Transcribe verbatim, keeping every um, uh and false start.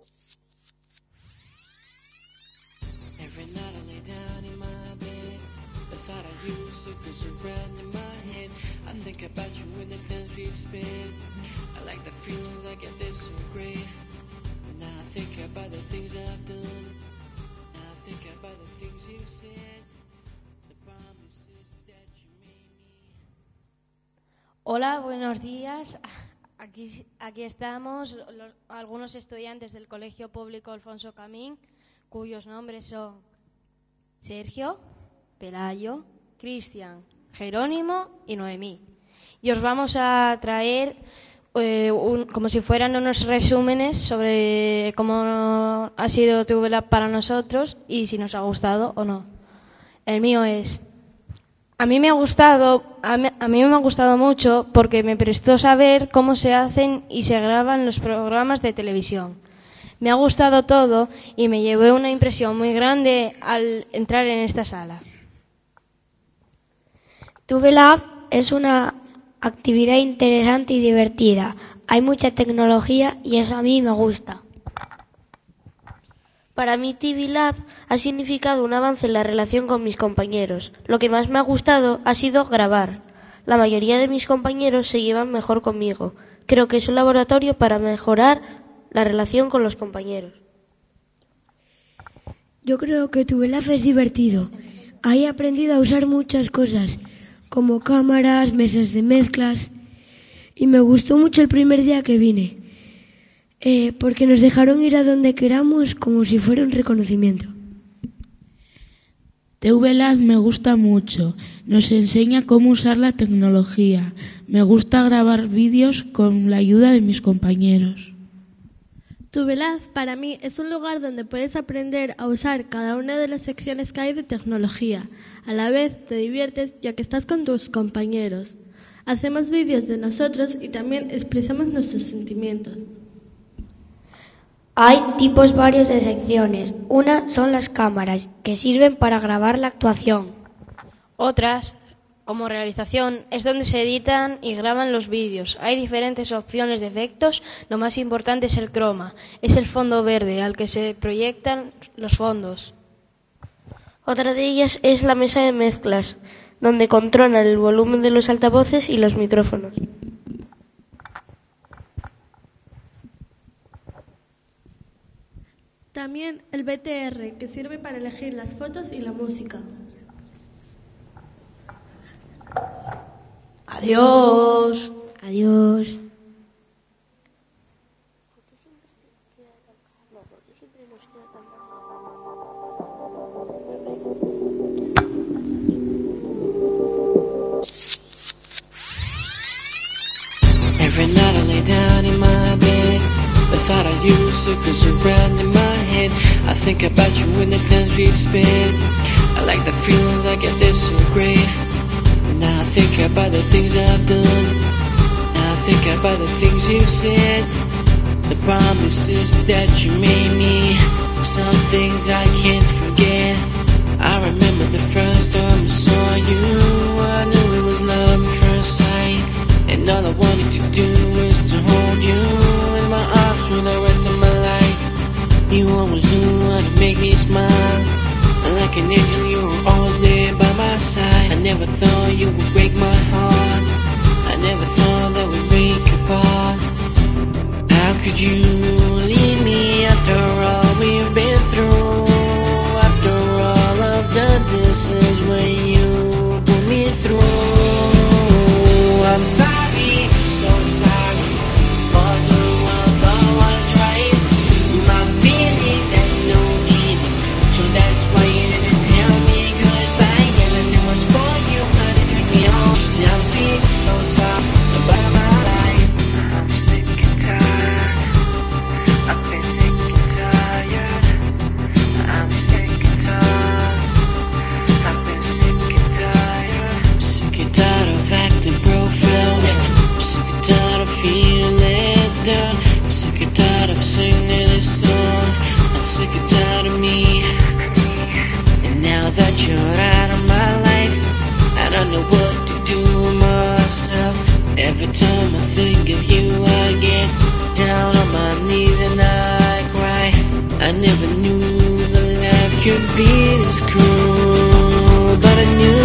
Every night I lay down in my bed, the thought I used to goes around in my head. I think about you when the times we've spent. I like the feelings I get, they're so great. Now I think about the things I've done. Now I think about the things you said. The promises that you made me. Hola, buenos días. Aquí, aquí estamos los, algunos estudiantes del Colegio Público Alfonso Camín, cuyos nombres son Sergio, Pelayo, Cristian, Jerónimo y Noemí. Y os vamos a traer eh, un, como si fueran unos resúmenes sobre cómo ha sido TVLab para nosotros y si nos ha gustado o no. El mío es: a mí me ha gustado, a mí, a mí me ha gustado mucho porque me prestó saber cómo se hacen y se graban los programas de televisión. Me ha gustado todo y me llevé una impresión muy grande al entrar en esta sala. TVLab es una actividad interesante y divertida. Hay mucha tecnología y eso a mí me gusta. Para mí TVLab ha significado un avance en la relación con mis compañeros. Lo que más me ha gustado ha sido grabar. La mayoría de mis compañeros se llevan mejor conmigo. Creo que es un laboratorio para mejorar la relación con los compañeros. Yo creo que TVLab es divertido. Ahí he aprendido a usar muchas cosas, como cámaras, mesas de mezclas, y me gustó mucho el primer día que vine, eh, porque nos dejaron ir a donde queramos como si fuera un reconocimiento. TVLab me gusta mucho, nos enseña cómo usar la tecnología. Me gusta grabar vídeos con la ayuda de mis compañeros. TVLab para mí es un lugar donde puedes aprender a usar cada una de las secciones que hay de tecnología. A la vez te diviertes ya que estás con tus compañeros. Hacemos vídeos de nosotros y también expresamos nuestros sentimientos. Hay tipos varios de secciones. Una son las cámaras, que sirven para grabar la actuación. Otras, como realización, es donde se editan y graban los vídeos. Hay diferentes opciones de efectos. Lo más importante es el croma. Es el fondo verde al que se proyectan los fondos. Otra de ellas es la mesa de mezclas, donde controlan el volumen de los altavoces y los micrófonos. También el V T R, que sirve para elegir las fotos y la música. Adiós. Adiós. Every night I lay down in my bed, the thought I used to goes around in my head. I think about you when the times we've spent. I like the feelings I get, they're so great. Now I think about the things I've done. Now I think about the things you said. The promises that you made me. Some things I can't forget. I remember the first time I saw you. I knew it was love at first sight, and all I wanted to do was to hold you in my arms for the rest of my life. You always knew how to make me smile, and like an angel you were always there by my side. I never thought you would break my heart. I never thought that we'd break apart. How could you leave me after all we've been through? After all I've done, this is when you put me through. I'm sorry, so sorry for doing what was right. My feelings had no meaning, so that's why you didn't tell me goodbye. Everything was for you, but it took me home. Now I'm sick, so sorry about my life. I'm sick and tired. I've been sick and tired. I'm sick and tired. I've been sick and tired. Sick and tired of acting profound. Sick and tired of feeling let down. Sick and tired of singing this song. I'm sick and tired of me. And now that you're out of my life, I don't know what to do with myself. Every time I think of you, I get down on my knees and I cry. I never knew that life could be this cruel, but I knew